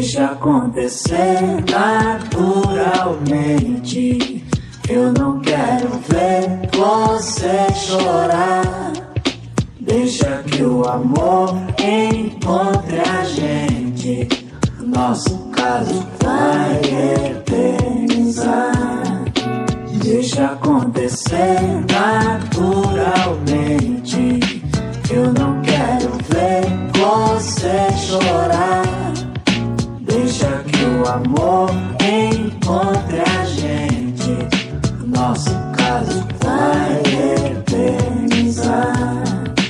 Deixa acontecer naturalmente. Eu não quero ver você chorar. Deixa que o amor encontre a gente. Nosso caso vai eternizar. Deixa acontecer naturalmente. Eu não quero ver você chorar. Deixa que o amor encontre a gente. Nosso caso vai eternizar.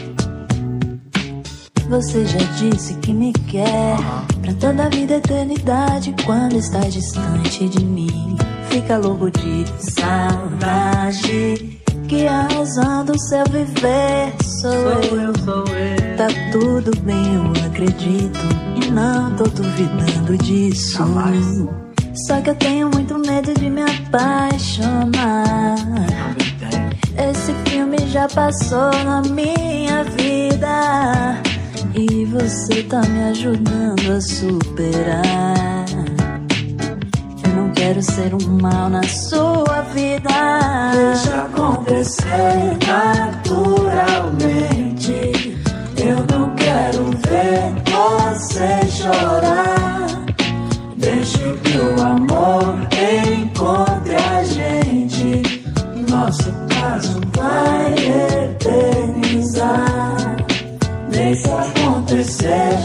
Você já disse que me quer pra toda a vida, eternidade. Quando está distante de mim, fica louco de saudade. Que a razão do seu viver sou eu. Tá tudo bem, eu acredito, e não tô duvidando disso. Só que eu tenho muito medo de me apaixonar. Esse filme já passou na minha vida, e você tá me ajudando a superar. Eu não quero ser um mal na sua vida. Deixa acontecer naturalmente. Eu não quero ver você chorar. Deixa que o amor encontre a gente. Nosso caso vai eternizar. Deixa acontecer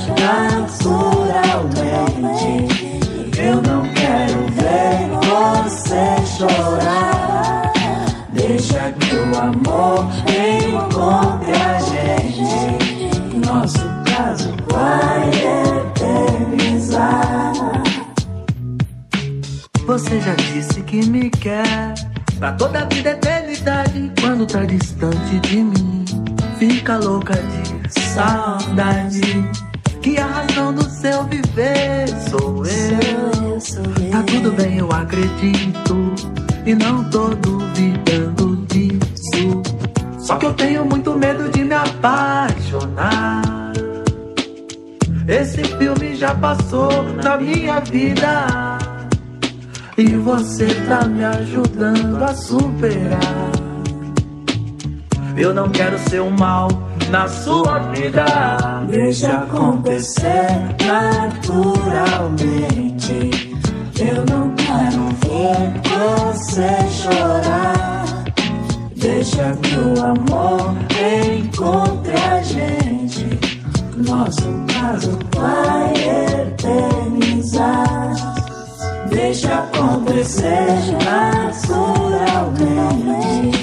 naturalmente. Eu não quero ver você chorar. Deixa que o amor encontre a gente. Nosso caso vai eternizar. Você já disse que me quer pra toda a vida, eternidade. Quando tá distante de mim, fica louca de saudade. Que a razão do seu viver sou eu. Tá tudo bem, eu acredito, e não tô duvidando disso. Só que eu tenho muito medo de me apaixonar. Esse filme já passou na minha vida, e você tá me ajudando a superar. Eu não quero ser um mal na sua vida. Deixa acontecer naturalmente. Eu não quero ver você chorar. Deixa que o amor encontre a gente. Nosso caso vai eternizar. Deixa acontecer naturalmente.